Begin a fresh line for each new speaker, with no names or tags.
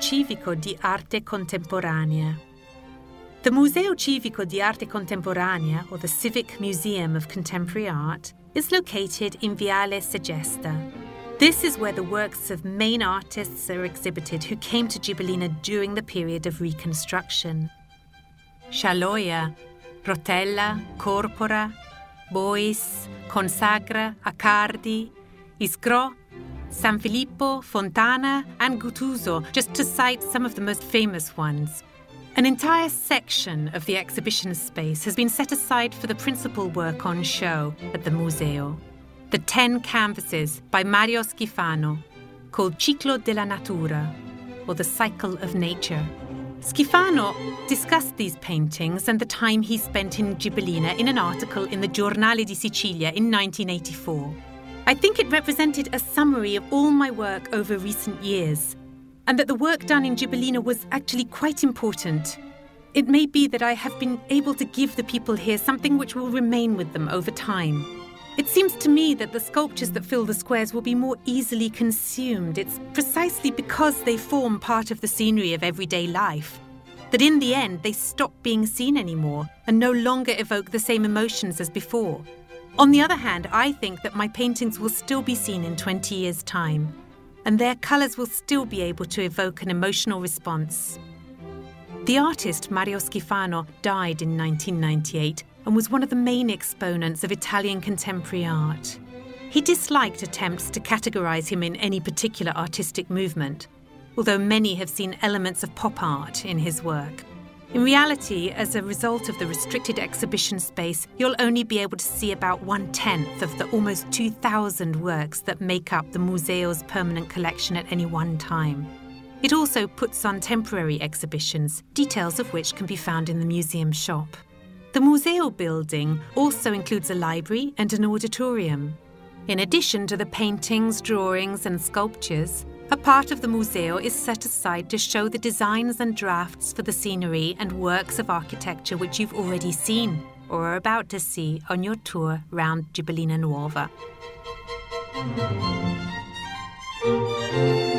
Civico di Arte Contemporanea. The Museo Civico di Arte Contemporanea, or the Civic Museum of Contemporary Art, is located in Viale Segesta. This is where the works of main artists are exhibited who came to Ghibellina during the period of reconstruction. Scialoia, Rotella, Corpora, Bois, Consagra, Accardi, Isgro, San Filippo, Fontana, and Guttuso, just to cite some of the most famous ones. An entire section of the exhibition space has been set aside for the principal work on show at the Museo, the 10 canvases by Mario Schifano, called Ciclo della Natura, or the Cycle of Nature. Schifano discussed these paintings and the time he spent in Ghibellina in an article in the Giornale di Sicilia in 1984. I think it represented a summary of all my work over recent years, and that the work done in Ghibellina was actually quite important. It may be that I have been able to give the people here something which will remain with them over time. It seems to me that the sculptures that fill the squares will be more easily consumed. It's precisely because they form part of the scenery of everyday life that in the end they stop being seen anymore and no longer evoke the same emotions as before. On the other hand, I think that my paintings will still be seen in 20 years' time, and their colours will still be able to evoke an emotional response. The artist Mario Schifano died in 1998 and was one of the main exponents of Italian contemporary art. He disliked attempts to categorise him in any particular artistic movement, although many have seen elements of pop art in his work. In reality, as a result of the restricted exhibition space, you'll only be able to see about 1/10 of the almost 2,000 works that make up the Museo's permanent collection at any one time. It also puts on temporary exhibitions, details of which can be found in the museum shop. The Museo building also includes a library and an auditorium. In addition to the paintings, drawings and sculptures, a part of the Museo is set aside to show the designs and drafts for the scenery and works of architecture which you've already seen or are about to see on your tour round Ghibellina Nuova.